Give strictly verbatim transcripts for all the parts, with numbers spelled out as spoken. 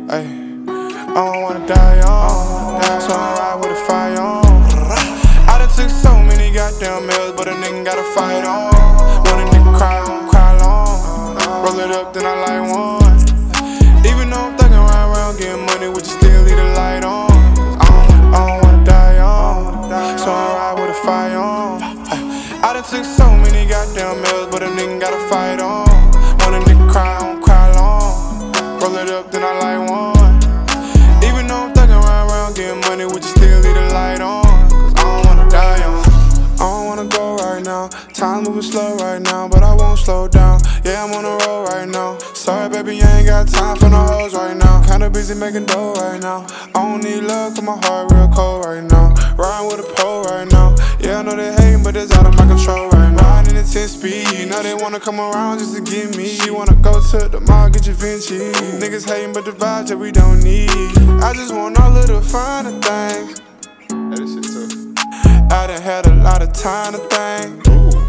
Ay, I don't wanna die young, so I ride with a fire on. I done took so many goddamn L's, but a nigga gotta fight on. When a nigga cry, I don't cry long. Roll it up, then I light one. Even though I'm thuggin' around, around getting money, would you still leave the light on? I don't, I don't wanna die young, so I ride with a fire on. I done took so many goddamn L's, but a nigga gotta fight on. When a nigga cry, I don't cry long. Roll it up, then I light one. Even though I'm thuggin' around, around getting money, would you still leave the light on? Cause I don't wanna die young. I don't wanna go right now. Time moving slow right now, but I won't slow down. Yeah, I'm on the road right now. Sorry, baby, I ain't got time for no hoes right now. Kinda busy making dough right now. I don't need love, cause my heart real cold right now. Riding with a pole right now. Yeah, I know they hating, but it's out of my control right now. Riding at ten speed, now they wanna come around just to get me. She wanna go to the mall, get your Vinci. Niggas hating, but the vibes that we don't need. I just want all of the finer things. Hey, this shit tough. I done had a lot of time to think.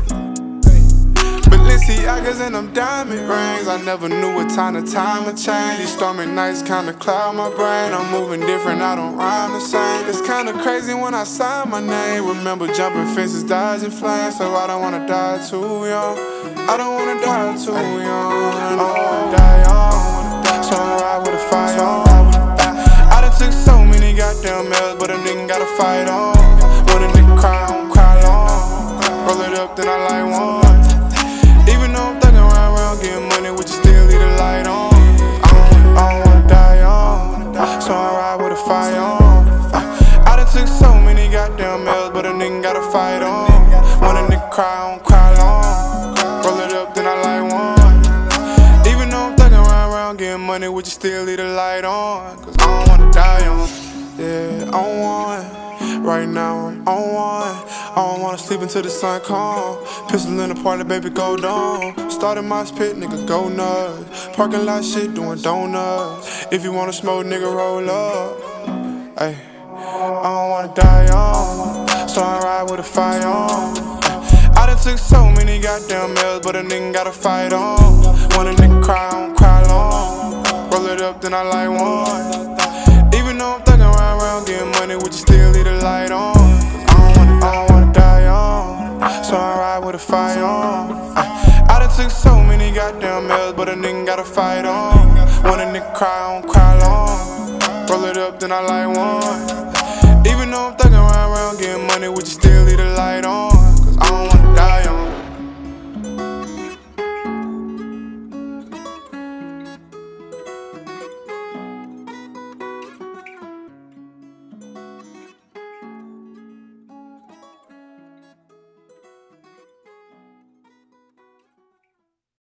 Balenciagas and them diamond rings. I never knew what time to time would change. These stormy nights kinda cloud my brain. I'm moving different, I don't rhyme the same. It's kinda crazy when I sign my name. Remember jumping fences, dodging flames. So I don't wanna die too young. I don't wanna die too young. I don't wanna die young, so I ride with a fire on. I done took so many goddamn L's, but a nigga gotta fight on. When a nigga cry, I don't cry long. Roll it up, then I light one. Even though I'm thuggin' around, around getting money, would you still leave the light on? I don't, I don't wanna die young, so I ride with a fire on. I done took so many goddamn L's, but a nigga gotta fight on. When a nigga cry, I don't cry long. Roll it up, then I light one. Even though I'm thuggin' around, around getting money, would you still leave the light on? Cause I don't wanna die young. Yeah, on one. Right now I'm on one. I don't wanna sleep until the sun come. Pistol in the party, baby, go down. Started my spit, nigga, go nuts. Parking lot shit, doing donuts. If you wanna smoke, nigga, roll up. Ay, I don't wanna die young, so I ride with a fire on. I done took so many goddamn L's, but a nigga gotta fight on. When a nigga cry, I don't cry long. Roll it up, then I light one. Even though I'm thuggin' around, around getting money, would you still leave the light on? I don't wanna, I don't wanna die young, so I ride with a fire on. I, I done took so many goddamn L's, but a nigga gotta fight on. When a nigga cry, I don't cry long. Roll it up, then I light one. Even though I'm thuggin' around, around getting money, would you still leave the